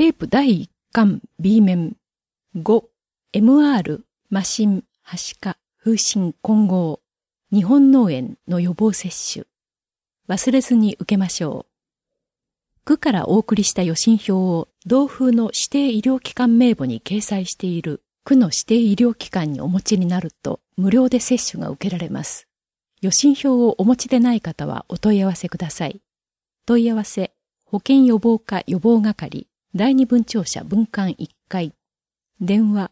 テープ第1巻 B 面。5、MR、麻疹、はしか、風疹、混合、日本脳炎の予防接種。忘れずに受けましょう。区からお送りした予診票を同封の指定医療機関名簿に掲載している区の指定医療機関にお持ちになると無料で接種が受けられます。予診票をお持ちでない方はお問い合わせください。問い合わせ、保健予防課予防係、第二分庁舎分館1階。電話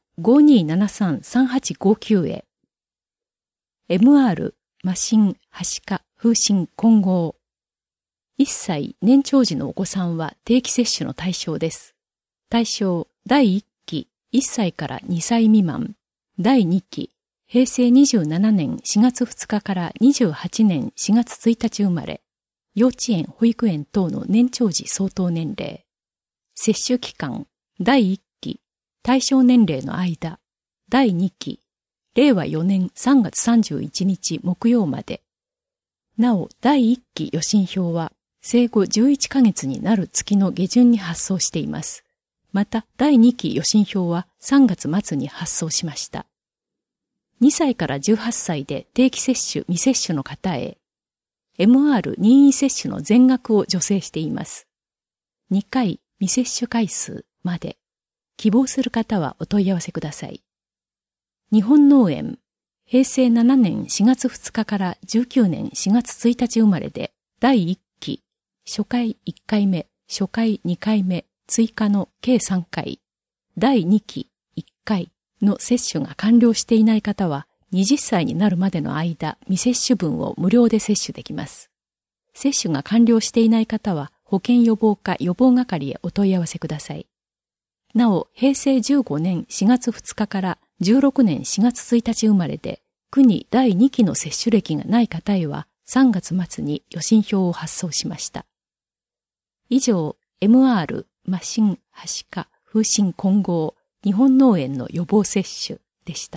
5273-3859 へ。MR、麻疹、はしか、風疹、混合。1歳年長児のお子さんは定期接種の対象です。対象、第1期、1歳から2歳未満。第2期、平成27年4月2日から28年4月1日生まれ。幼稚園、保育園等の年長児相当年齢。接種期間、第1期、対象年齢の間。第2期、令和4年3月31日木曜まで。なお、第1期予診票は、生後11ヶ月になる月の下旬に発送しています。また、第2期予診票は3月末に発送しました。2歳から18歳で定期接種未接種の方へ、MR 任意接種の全額を助成しています。2回未接種回数まで。希望する方はお問い合わせください。日本脳炎、平成7年4月2日から19年4月1日生まれで、第1期、初回1回目、初回2回目、追加の計3回、第2期1回の接種が完了していない方は、20歳になるまでの間、未接種分を無料で接種できます。接種が完了していない方は、保健予防課予防係へお問い合わせください。なお、平成15年4月2日から16年4月1日生まれで、区に第2期の接種歴がない方へは、3月末に予診票を発送しました。以上、MR、麻疹、はしか、風疹混合、日本脳炎の予防接種でした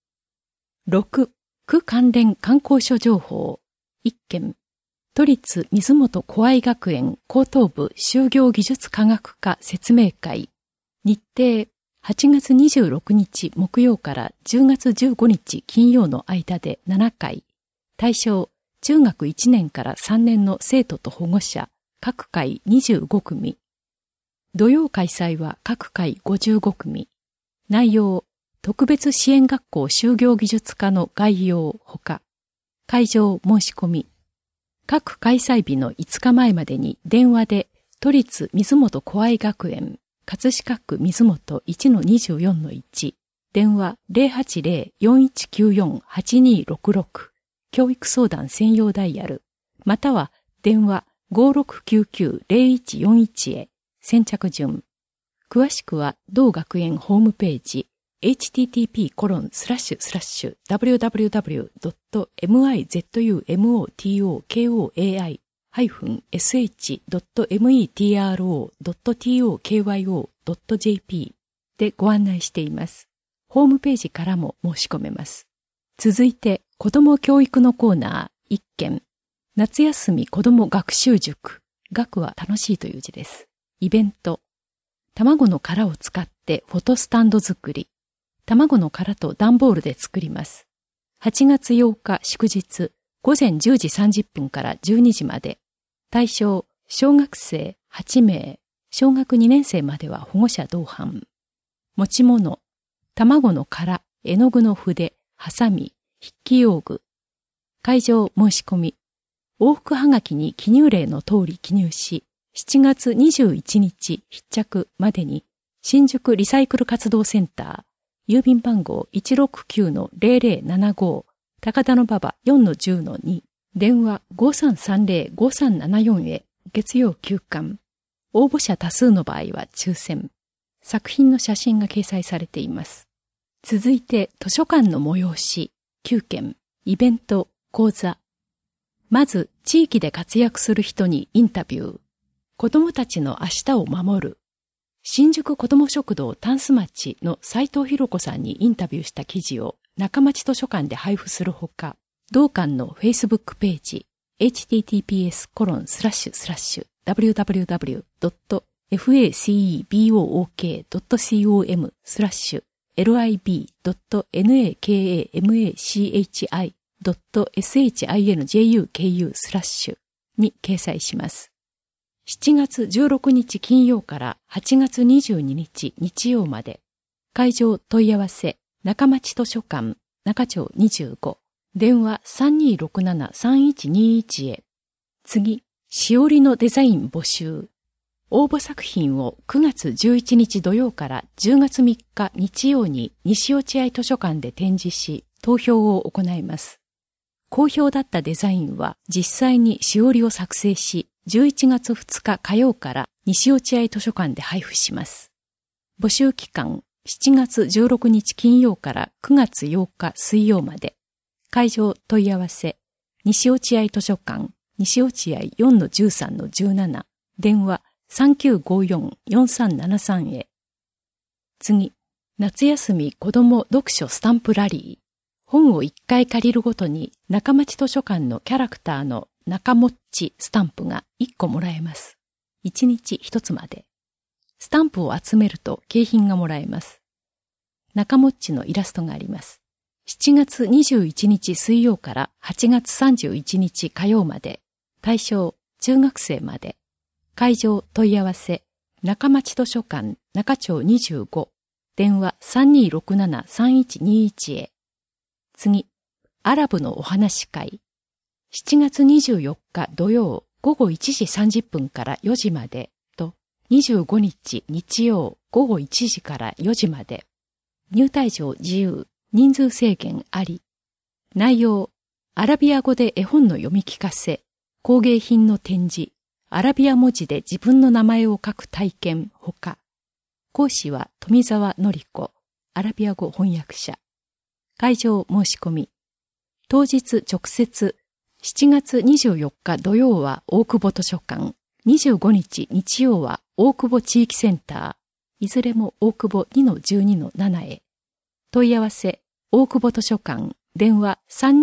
。6、区関連観光所情報。1件、都立水元小愛学園高等部就業技術科学科説明会。日程、8月26日木曜から10月15日金曜の間で7回。対象、中学1年から3年の生徒と保護者、各回25組。土曜開催は各回55組。内容、特別支援学校就業技術科の概要ほか、会場申し込み。各開催日の5日前までに電話で都立水元小愛学園、葛飾区水元 1-24-1、電話 080-4194-8266、教育相談専用ダイヤル、または電話 5699-0141 へ、先着順。詳しくは同学園ホームページ、http://www.mizumotoke.sh.metro.tokyo.jp でご案内しています。ホームページからも申し込めます。続いて、子ども教育のコーナー1件。夏休み子ども学習塾。学は楽しいという字です。イベント。卵の殻を使ってフォトスタンド作り。卵の殻と段ボールで作ります。8月8日祝日、午前10時30分から12時まで。対象、小学生8名、小学2年生までは保護者同伴。持ち物、卵の殻、絵の具の筆、ハサミ、筆記用具。会場申し込み。往復はがきに記入例の通り記入し、7月21日必着までに、新宿リサイクル活動センター、郵便番号 169-0075、高田馬場 4-10-2、電話 5330-5374 へ、月曜休館。応募者多数の場合は抽選。作品の写真が掲載されています。続いて、図書館の催し、9件、イベント、講座。まず、地域で活躍する人にインタビュー。子供たちの明日を守る。新宿子ども食堂タンス町の斉藤博子さんにインタビューした記事を中町図書館で配布するほか、同館の Facebook ページ、https://www. facebook.com/lib.nakamashi.shinjuku/ に掲載します。7月16日金曜から8月22日日曜まで、会場問い合わせ、中町図書館、中町25、電話 3267-3121 へ。次、しおりのデザイン募集。応募作品を9月11日土曜から10月3日日曜に西落合図書館で展示し、投票を行います。好評だったデザインは実際にしおりを作成し、11月2日火曜から西落合図書館で配布します。募集期間、7月16日金曜から9月8日水曜まで。会場問い合わせ、西落合図書館、西落合 4-13-17、電話3954-4373 へ。次、夏休み子ども読書スタンプラリー。本を1回借りるごとに中町図書館のキャラクターの中もっちスタンプが1個もらえます。1日1つまで。スタンプを集めると景品がもらえます。中もっちのイラストがあります。7月21日水曜から8月31日火曜まで。対象、中学生まで。会場問い合わせ、中町図書館中町25、電話 3267-3121 へ。次、アラブのお話会。7月24日土曜午後1時30分から4時までと、25日日曜午後1時から4時まで。入退場自由、人数制限あり。内容、アラビア語で絵本の読み聞かせ、工芸品の展示、アラビア文字で自分の名前を書く体験ほか。講師は富澤典子、アラビア語翻訳者。会場申し込み。当日直接、7月24日土曜は大久保図書館、25日日曜は大久保地域センター、いずれも大久保 2-12-7 へ。問い合わせ、大久保図書館、電話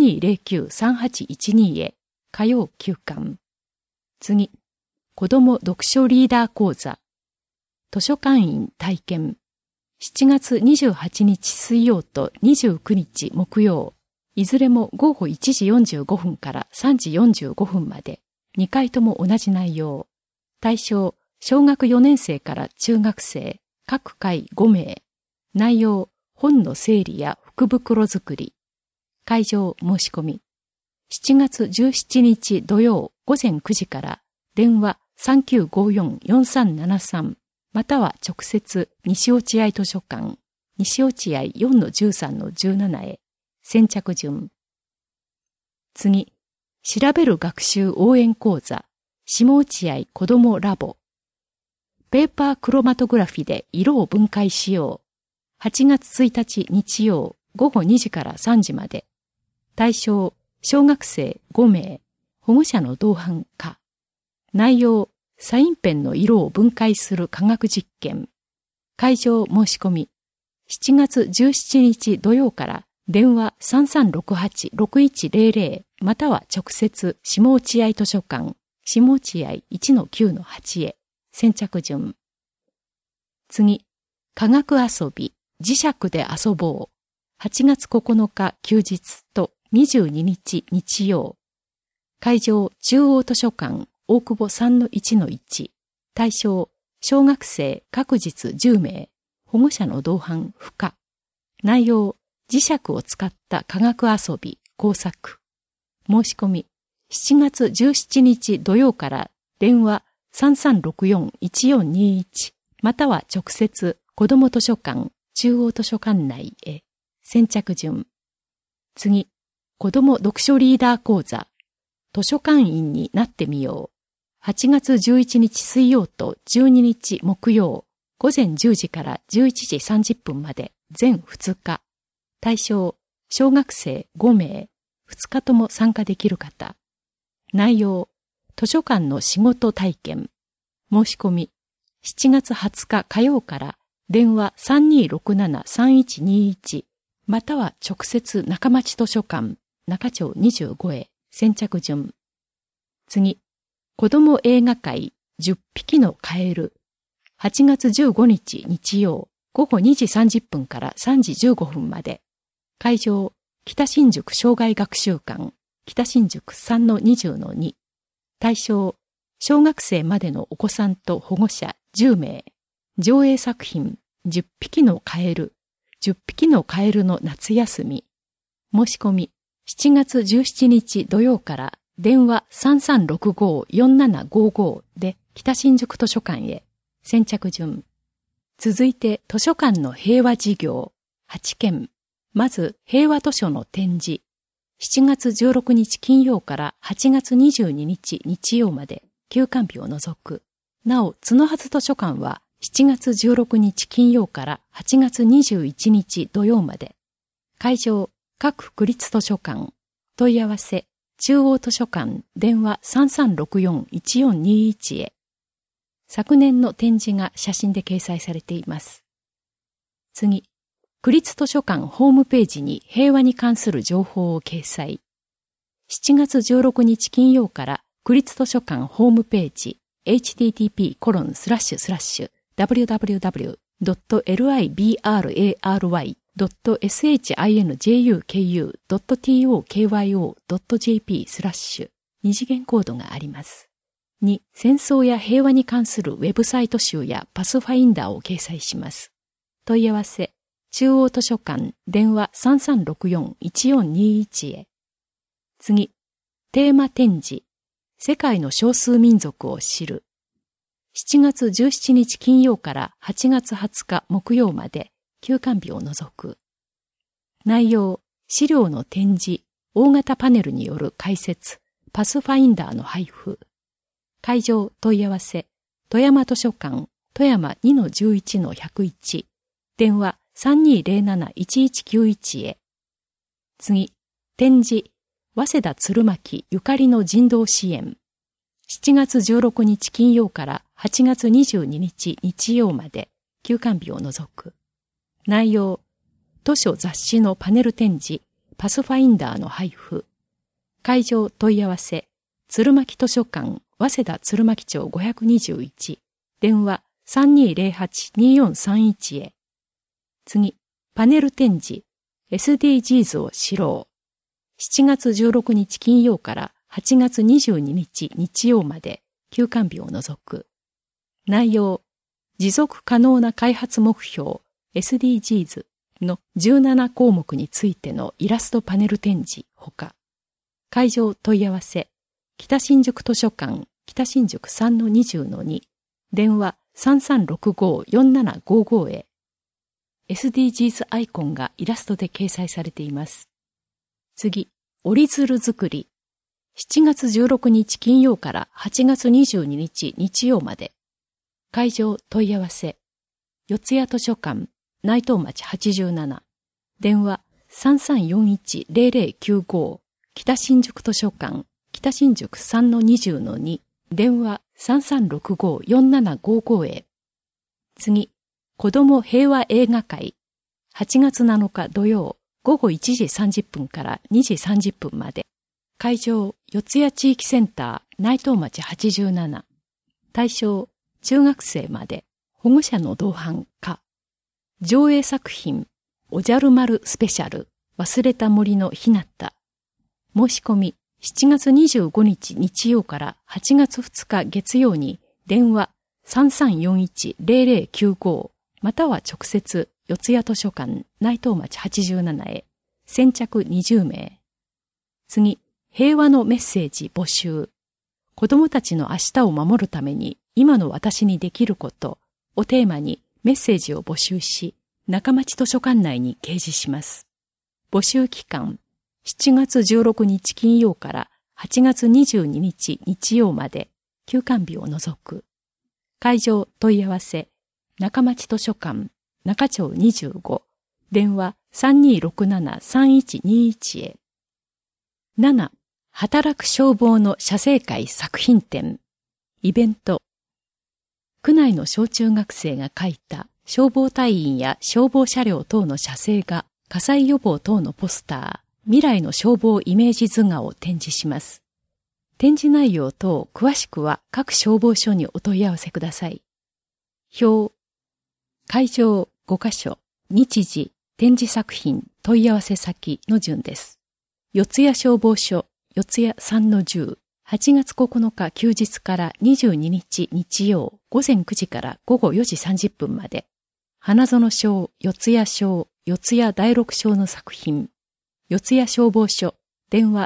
3209-3812 へ、火曜休館。次、子ども読書リーダー講座、図書館員体験。7月28日水曜と29日木曜、いずれも午後1時45分から3時45分まで、2回とも同じ内容。対象、小学4年生から中学生、各回5名。内容、本の整理や福袋作り。会場申し込み。7月17日土曜午前9時から電話 3954-4373 または直接西落合図書館、西落合 4-13-17 へ。先着順。次、調べる学習応援講座、下落合子どもラボ。ペーパークロマトグラフィで色を分解しよう。8月1日日曜午後2時から3時まで。対象、小学生5名、保護者の同伴か。内容、サインペンの色を分解する科学実験。会場申し込み。7月17日土曜から電話 3368-6100 または直接下落合図書館、下落合 1-9-8 へ。先着順。次、科学遊び、磁石で遊ぼう。8月9日休日と22日日曜。会場中央図書館大久保 3-1-1。対象小学生各日10名。保護者の同伴不可。内容磁石を使った科学遊び工作。申し込み7月17日土曜から電話 3364-1421 または直接子ども図書館中央図書館内へ。先着順。次、子ども読書リーダー講座、図書館員になってみよう。8月11日水曜と12日木曜、午前10時から11時30分まで全2日。対象、小学生5名、2日とも参加できる方。内容、図書館の仕事体験。申し込み、7月20日火曜から電話 3267-3121 または直接中町図書館中町25へ。先着順。次、子ども映画会10匹のカエル 8月15日日曜午後2時30分から3時15分まで。会場、北新宿生涯学習館、北新宿 3-20-2。対象、小学生までのお子さんと保護者10名。上映作品、10匹のカエル、10匹のカエルの夏休み。申し込み、7月17日土曜から電話 3365-4755 で北新宿図書館へ。先着順。続いて図書館の平和事業8件。まず平和図書の展示。7月16日金曜から8月22日日曜まで休館日を除く。なお、角筈図書館は7月16日金曜から8月21日土曜まで。会場、各区立図書館。問い合わせ、中央図書館電話 3364-1421 へ。昨年の展示が写真で掲載されています。次、区立図書館ホームページに平和に関する情報を掲載。7月16日金曜から区立図書館ホームページ http://www.libray.sinjuku.tokyo.jp/ 二次元コードがあります。2、戦争や平和に関するウェブサイト集やパスファインダーを掲載します。問い合わせ、中央図書館電話 3364-1421 へ。次、テーマ展示、世界の少数民族を知る。7月17日金曜から8月20日木曜まで休館日を除く。内容、資料の展示、大型パネルによる解説、パスファインダーの配布。会場問い合わせ、富山図書館、富山 2-11-101、電話 3207-1191 へ。次、展示、早稲田鶴巻ゆかりの人道支援。7月16日金曜から8月22日日曜まで休館日を除く。内容、図書雑誌のパネル展示、パスファインダーの配布。会場問い合わせ、鶴巻図書館、早稲田鶴巻町521、電話 3208-2431 へ。次、パネル展示、SDGs を知ろう。7月16日金曜から8月22日日曜まで休館日を除く。内容、持続可能な開発目標 SDGs の17項目についてのイラストパネル展示ほか。会場問い合わせ、北新宿図書館北新宿 3-20-2 電話 3365-4755 へ。SDGs アイコンがイラストで掲載されています。次、折り鶴作り。7月16日金曜から8月22日日曜まで。会場問い合わせ。四谷図書館内藤町87電話 3341-0095 北新宿図書館北新宿 3-20-2 電話 3365-4755 へ。次、子ども平和映画会。8月7日土曜午後1時30分から2時30分まで。会場、四谷地域センター内藤町87。対象、中学生まで。保護者の同伴か。上映作品、おじゃる丸スペシャル、忘れた森のひなった。申し込み、7月25日日曜から8月2日月曜に電話 3341-0095 または直接四谷図書館内藤町87へ。先着20名。次、平和のメッセージ募集。子供たちの明日を守るために今の私にできることをテーマにメッセージを募集し、中町図書館内に掲示します。募集期間、7月16日金曜から8月22日日曜まで休館日を除く。会場問い合わせ、中町図書館中町25電話 3267-3121 へ。7. 働く消防の写生会作品展イベント。区内の小中学生が描いた消防隊員や消防車両等の写生画、火災予防等のポスター、未来の消防イメージ図画を展示します。展示内容等詳しくは各消防署にお問い合わせください。 表。会場5カ所、日時、展示作品、問い合わせ先の順です。四谷消防署、四谷3-10、8月9日休日から22日日曜、午前9時から午後4時30分まで。花園署、四谷署、四谷第六署の作品。四谷消防署、電話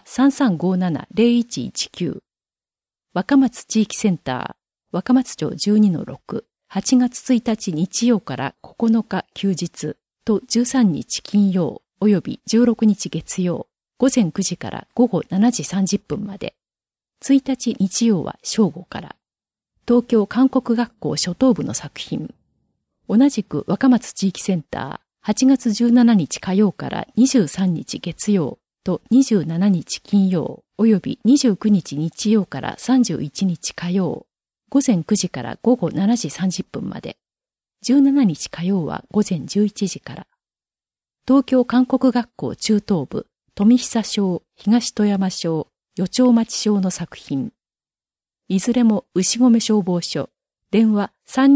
3357-0119。若松地域センター、若松町 12-6、8月1日日曜から9日休日と13日金曜及び16日月曜、午前9時から午後7時30分まで。1日日曜は正午から。東京韓国学校初等部の作品。同じく若松地域センター、8月17日火曜から23日月曜と27日金曜及び29日日曜から31日火曜、午前9時から午後7時30分まで。17日火曜は午前11時から。東京韓国学校中等部、富久小、東富山小、余町町小の作品。いずれも牛込消防署、電話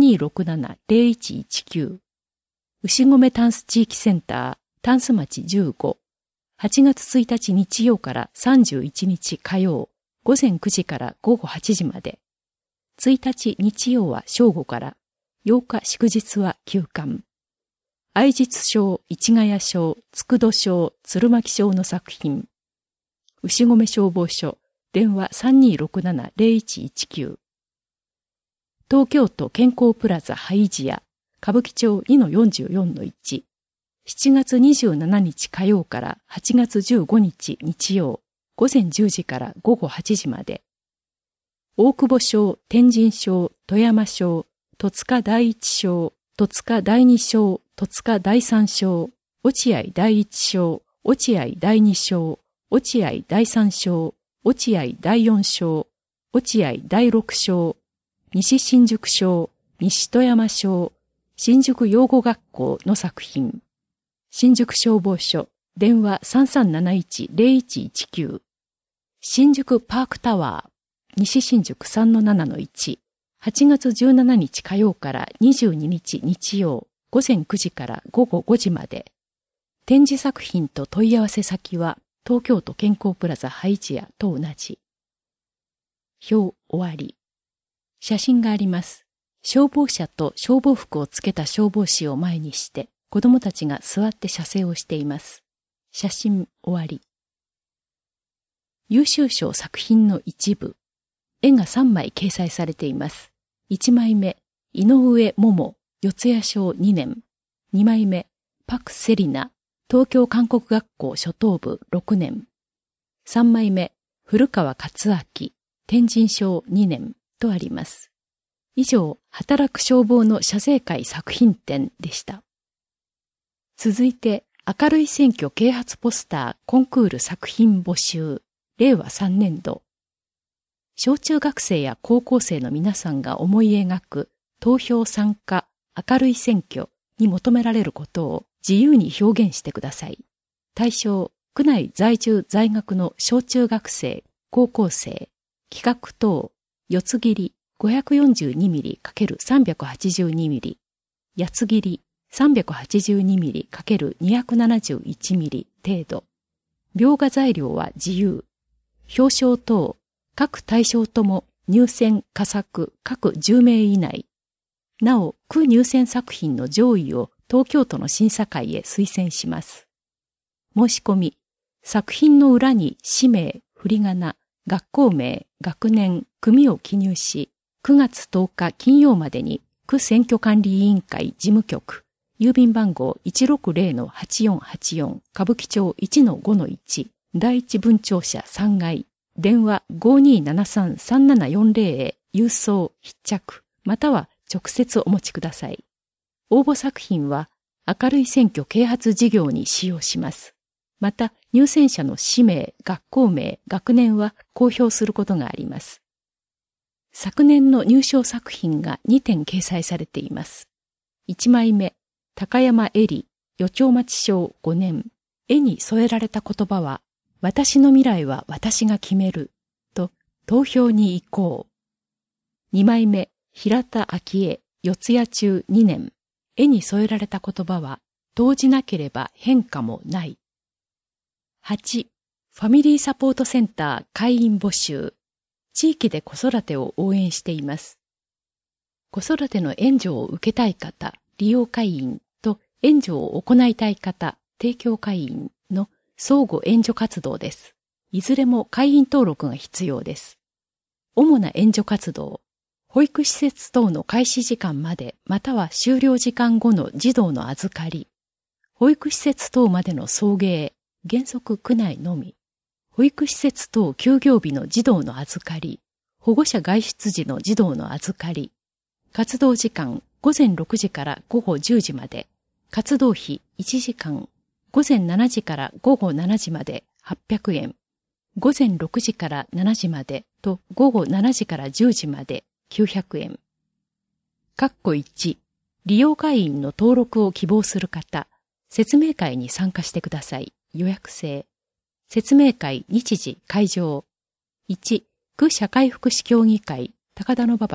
3267-0119。牛込タンス地域センター、タンス町15。8月1日日曜から31日火曜、午前9時から午後8時まで。1日日曜は正午から、8日祝日は休館。愛実小、市ヶ谷小、佃小、鶴巻小の作品。牛込消防署、電話 3267-0119。東京都健康プラザハイジア、歌舞伎町 2-44-1。7月27日火曜から8月15日日曜、午前10時から午後8時まで。大久保小、天神小、富山小、戸塚第一小、戸塚第二小、戸塚第三小、落合第一小、落合第二小、落合第三小、落合第四小、落合第六小、西新宿小、西富山小、新宿養護学校の作品。新宿消防署、電話 3371-0119。新宿パークタワー、西新宿 3-7-1。8月17日火曜から22日日曜、午前9時から午後5時まで。展示作品と問い合わせ先は、東京都健康プラザハイジアと同じ。表終わり。写真があります。消防車と消防服をつけた消防士を前にして、子供たちが座って写生をしています。写真終わり。優秀賞作品の一部。絵が3枚掲載されています。1枚目、井上桃、四谷小2年。2枚目、パクセリナ、東京韓国学校初等部6年。3枚目、古川勝明、天神小2年とあります。以上、働く消防の写生会作品展でした。続いて、明るい選挙啓発ポスターコンクール作品募集、令和3年度。小中学生や高校生の皆さんが思い描く投票参加、明るい選挙に求められることを自由に表現してください。対象、区内在住在学の小中学生、高校生、企画等、四つ切り 542mm×382mm、八つ切り 382mm×271mm 程度。描画材料は自由。表彰等、各対象とも入選佳作各10名以内。なお、区入選作品の上位を東京都の審査会へ推薦します。申し込み、作品の裏に氏名、振り仮名、学校名、学年、組を記入し、9月10日金曜までに区選挙管理委員会事務局、郵便番号 160-8484 歌舞伎町 1-5-1 第一分庁舎3階、電話 5273-3740 へ郵送必着または直接お持ちください。応募作品は明るい選挙啓発事業に使用します。また入選者の氏名、学校名、学年は公表することがあります。昨年の入賞作品が2点掲載されています。1枚目、高山絵里、余町町小5年。絵に添えられた言葉は、私の未来は私が決める、と投票に行こう。2枚目、平田昭恵、 四谷中2年、絵に添えられた言葉は、動じなければ変化もない。8、ファミリーサポートセンター会員募集。地域で子育てを応援しています。子育ての援助を受けたい方、利用会員と援助を行いたい方、提供会員の相互援助活動です。いずれも会員登録が必要です。主な援助活動、保育施設等の開始時間までまたは終了時間後の児童の預かり、保育施設等までの送迎、原則区内のみ、保育施設等休業日の児童の預かり、保護者外出時の児童の預かり、活動時間午前6時から午後10時まで、活動費1時間、午前7時から午後7時まで800円、午前6時から7時までと午後7時から10時まで900円。1、利用会員の登録を希望する方、説明会に参加してください。予約制。説明会日時会場。1、区社会福祉協議会高田馬場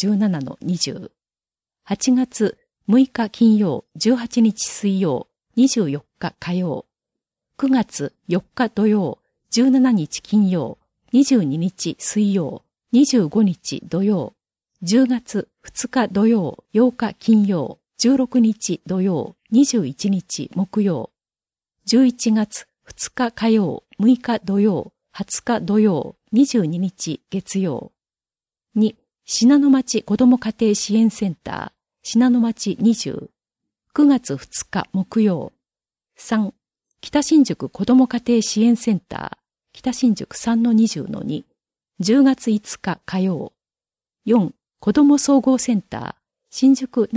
1-17-20。8月6日金曜、18日水曜、24日火曜。9月4日土曜、17日金曜、22日水曜、25日土曜。10月2日土曜、8日金曜、16日土曜、21日木曜。11月2日火曜、6日土曜、20日土曜、22日月曜。2、信濃町子ども家庭支援センター、信濃町20。9月2日木曜。3、北新宿子ども家庭支援センター、北新宿 3-20-2。10月5日火曜。4、子ども総合センター、新宿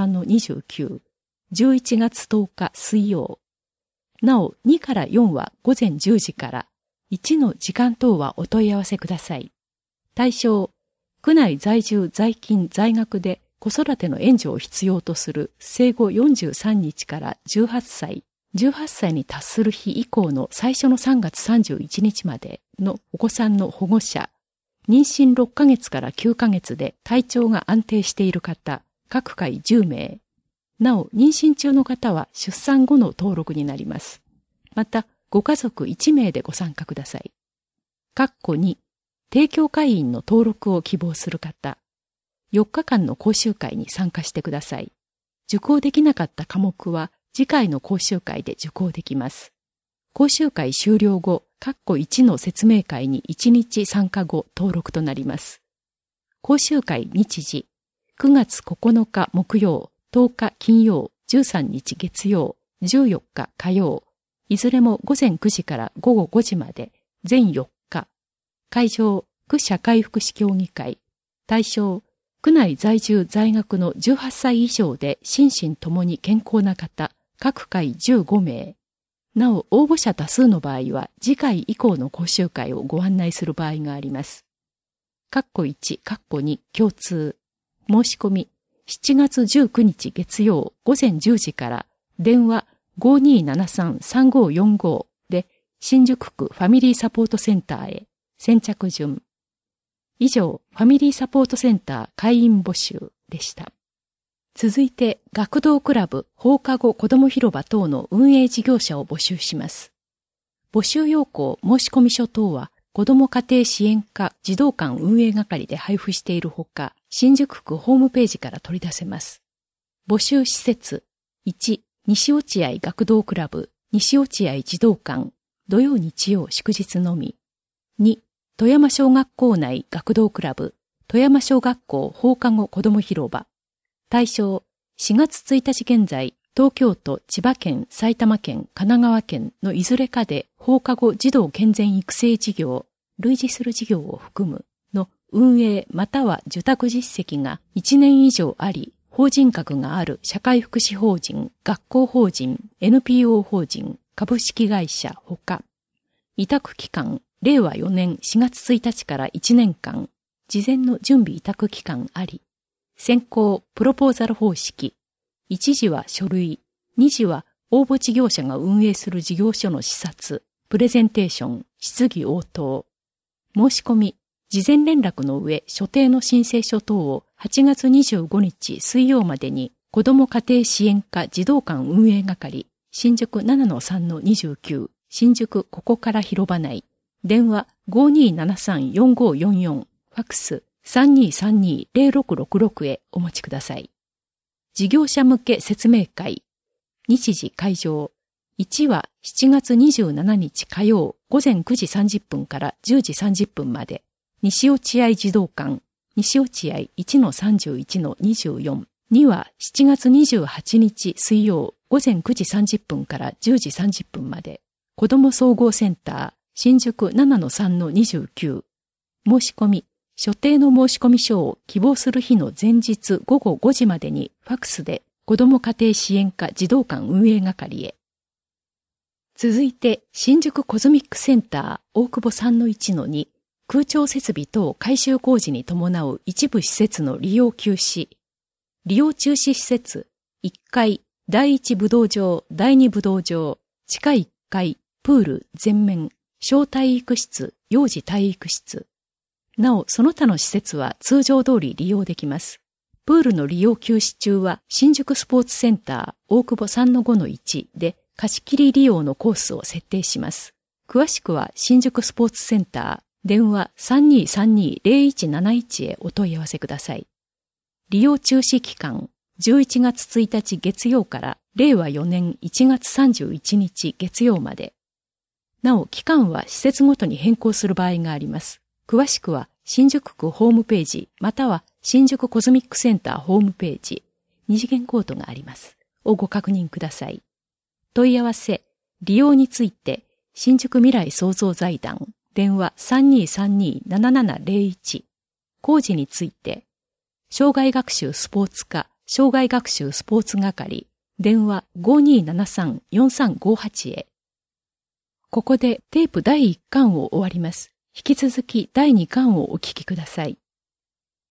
7-3-29。11月10日水曜。なお、2から4は午前10時から、1の時間等はお問い合わせください。対象、区内在住在勤在学で子育ての援助を必要とする生後43日から18歳、18歳に達する日以降の最初の3月31日までのお子さんの保護者、妊娠6ヶ月から9ヶ月で体調が安定している方、各回10名。なお、妊娠中の方は出産後の登録になります。また、ご家族1名でご参加ください。2、提供会員の登録を希望する方、4日間の講習会に参加してください。受講できなかった科目は次回の講習会で受講できます。講習会終了後、1の説明会に1日参加後登録となります。講習会日時、9月9日木曜、10日金曜、13日月曜、14日火曜、いずれも午前9時から午後5時まで、全4日。会場、区社会福祉協議会。対象、区内在住在学の18歳以上で心身ともに健康な方、各回15名。なお、応募者多数の場合は、次回以降の講習会をご案内する場合があります。1、2共通。申し込み、7月19日月曜午前10時から電話 5273-3545 で新宿区ファミリーサポートセンターへ先着順。以上、ファミリーサポートセンター会員募集でした。続いて、学童クラブ放課後子ども広場等の運営事業者を募集します。募集要項申込書等は、子ども家庭支援課児童館運営係で配布しているほか、新宿区ホームページから取り出せます。募集施設、1、西落合学童クラブ、西落合児童館、土曜日曜祝日のみ。2、富山小学校内学童クラブ、富山小学校放課後子ども広場。対象、4月1日現在、東京都、千葉県、埼玉県、神奈川県のいずれかで放課後児童健全育成事業、類似する事業を含むの運営または受託実績が1年以上あり、法人格がある社会福祉法人、学校法人、NPO 法人、株式会社ほか、委託期間、令和4年4月1日から1年間、事前の準備委託期間あり、先行プロポーザル方式、1次は書類、2次は応募事業者が運営する事業所の視察、プレゼンテーション、質疑応答。申し込み、 事前連絡の上、所定の申請書等を8月25日水曜までに、子ども家庭支援課児童館運営係、新宿 7-3-29、新宿ここから広場内、電話 5273-4544、ファックス 3232-0666 へお持ちください。事業者向け説明会、日時会場、1は7月27日火曜午前9時30分から10時30分まで、西落合児童館、西落合 1-31-24、2は7月28日水曜午前9時30分から10時30分まで、子ども総合センター、新宿 7-3-29、申し込み、所定の申し込み書を希望する日の前日午後5時までにファックスで子ども家庭支援課児童館運営係へ。続いて、新宿コズミックセンター大久保 3-1-2、空調設備等改修工事に伴う一部施設の利用休止。利用中止施設、1階、第1武道場、第2武道場、地下1階、プール、全面、小体育室、幼児体育室。なお、その他の施設は通常通り利用できます。プールの利用休止中は、新宿スポーツセンター大久保 3-5-1 で貸し切り利用のコースを設定します。詳しくは、新宿スポーツセンター、電話 3232-0171 へお問い合わせください。利用中止期間、11月1日月曜から令和4年1月31日月曜まで。なお、期間は施設ごとに変更する場合があります。詳しくは、新宿区ホームページ、または新宿コズミックセンターホームページ、二次元コードがあります。をご確認ください。問い合わせ、利用について、新宿未来創造財団、電話 3232-7701、工事について、障害学習スポーツ課、障害学習スポーツ係、電話 5273-4358 へ。ここでテープ第1巻を終わります。引き続き第2巻をお聞きください。